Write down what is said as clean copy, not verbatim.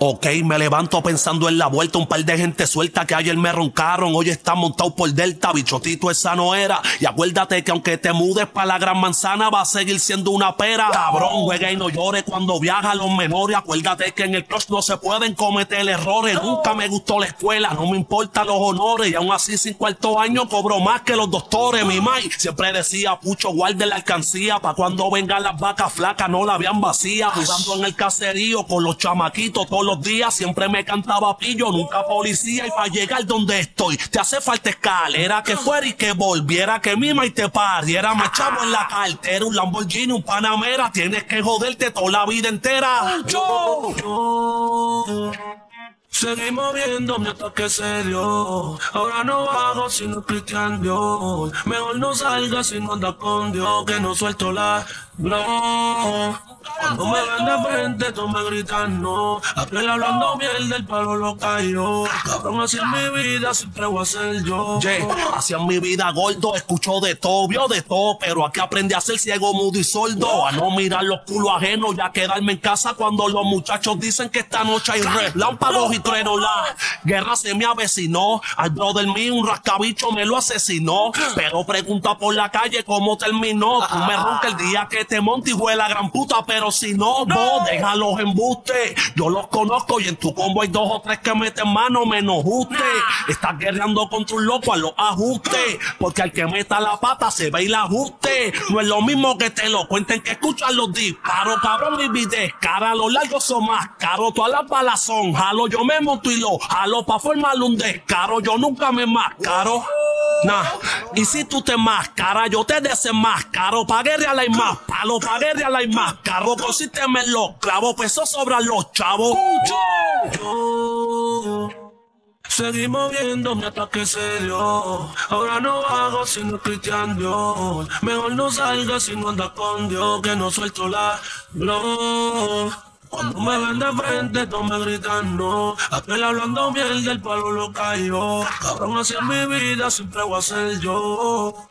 Ok, me levanto pensando en la vuelta. Un par de gente suelta que ayer me roncaron. Hoy están montados por Delta. Bichotito, esa no era. Y acuérdate que aunque te mudes para la Gran Manzana, va a seguir siendo una pera. Cabrón, juega y no llores cuando viaja a los menores. Acuérdate que en el crush no se pueden cometer errores. Nunca me gustó la escuela, no me importan los honores. Y aún así, sin cuarto año, cobro más que los doctores. Mi mai siempre decía, pucho, guarde la alcancía. Pa' cuando vengan las vacas flacas, no la vean vacía. Jugando en el caserío con los chamaquitos todos los días. Siempre me cantaba pillo, nunca policía. Y para llegar donde estoy, te hace falta escalera. Que fuera y que volviera, que mima y te pariera. Me echaba en la cartera un Lamborghini, un Panamera. Tienes que joderte toda la vida entera. Seguimos viéndome hasta que se dio. Ahora no hago sino cristian Dios. Mejor no salga si no anda con Dios. Que no suelto la no. Cuando me ven de frente, todos me gritan no. Aquel hablando mierda, el palo lo cayó. Cabrón, así en mi vida siempre voy a ser yo. Así en mi vida, gordo, escucho de todo, vio de todo. Pero aquí aprendí a ser ciego, mudo y sordo. A no mirar los culos ajenos y a quedarme en casa cuando los muchachos dicen que esta noche hay relámpagos y truenos. La guerra se me avecinó. Al brother mío un rascabicho me lo asesinó. Pero pregunta por la calle cómo terminó. Tú me roncas el día que te monte, hijo de la gran puta. Pero si no, vos deja los embustes. Yo los conozco y en tu combo hay 2 o 3 que meten mano menos usted. Estás guerreando contra un loco a los ajustes. Porque al que meta la pata se ve y la ajuste. No es lo mismo que te lo cuenten que escuchan los disparos. Cabrón, mi vida es cara. Los largos son más caros. Todas las balas son jalo. Yo me monto y lo jalo pa' formar un descaro. Yo nunca me mascaro. Nah, y si tú te mascaras, yo te desenmascaro. Pa' guerrear hay más palo, pa' guerrear hay más carro. Consísteme en los clavos, pesos sobran los chavos. Seguimos viéndome hasta que se dio. Ahora no hago sino cristian Dios. Mejor no salga si no anda con Dios. Que no suelto la no. Cuando me ven de frente, todos me gritan no. Aquel hablando mierda, el palo lo cayó. Cabrón, así en mi vida siempre voy a ser yo.